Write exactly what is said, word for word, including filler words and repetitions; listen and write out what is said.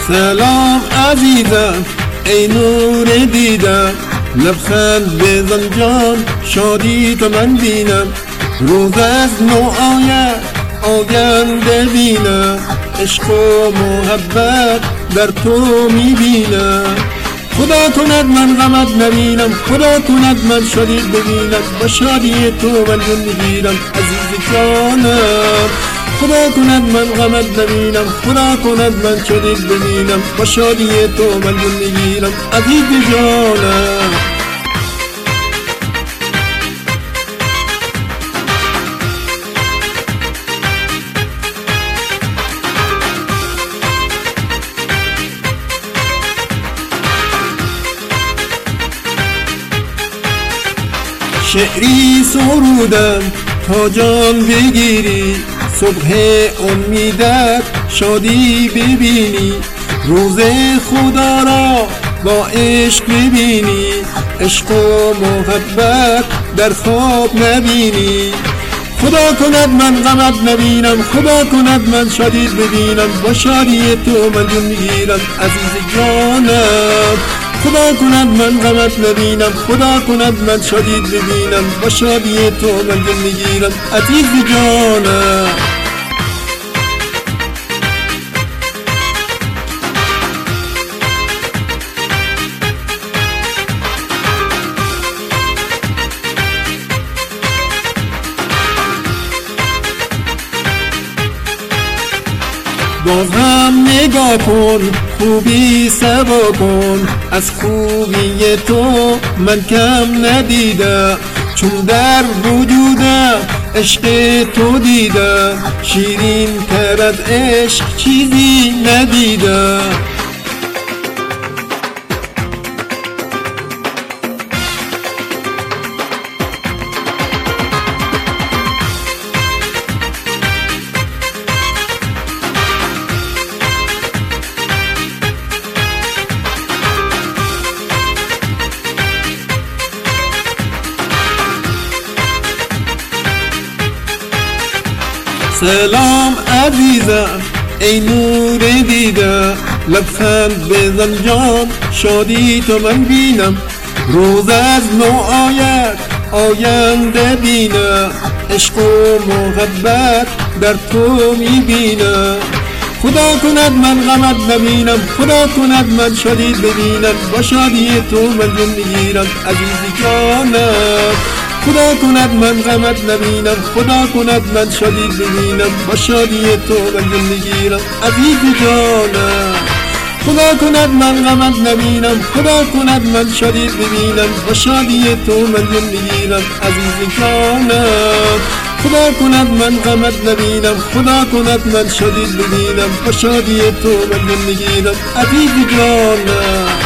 سلام عزیزم ای نور دیدم، لبخند بزن جان شادی تو من بینم. روز از نو آید آینده بینم، عشق و محبت در تو میبینم. خدا کند من غمت نبینم، خدا کند من شادی ببینم. با شادی تو من جون میگیرم عزیز جانم. خدا کند من غمت نبینم، خدا کند من شادی ببینم. با شادی تو من جون میگیرم عزیز جانم. شعری سرودم تا جان بگیری، صبح امیدت شادی ببینی. روز خدا را با عشق ببینی، عشق و محبت در خواب نبینی. خدا کند من غمت نبینم، خدا کند من شادی ببینم. با شادی تو من جون میگیرم عزیز جانم. خدا کند من غمت نبینم، خدا کند من شادی ببینم. با شادی تو من جون میگیرم عزیز جانم. باز هم نگاه کن خوبی سبا کن، از خوبی تو من کم ندیدم. چون در وجودم عشق تو دیدم، شیرین تر از عشق چیزی ندیدم. سلام عزیزم ای نور دیدم، لبخند بزن جان شادی تو من بینم. روز از نو آید آینده بینم، عشق و محبت در تو میبینم. خدا کند من غمت نبینم، خدا کند من شادی ببینم. با شادی تو من جون میگیرم عزیز جانم. خدا کند من غمت نبینم، خدا کند من شادی ببینم. با شادی تو من جون میگیرم عزیز جانم. خدا کند من غمت نبینم، خدا کند من شادی ببینم. با شادی تو من جون میگیرم عزیز جانم. خدا کند من غمت نبینم، خدا کند من شادی ببینم. با شادی تو من جون میگیرم عزیز جانم.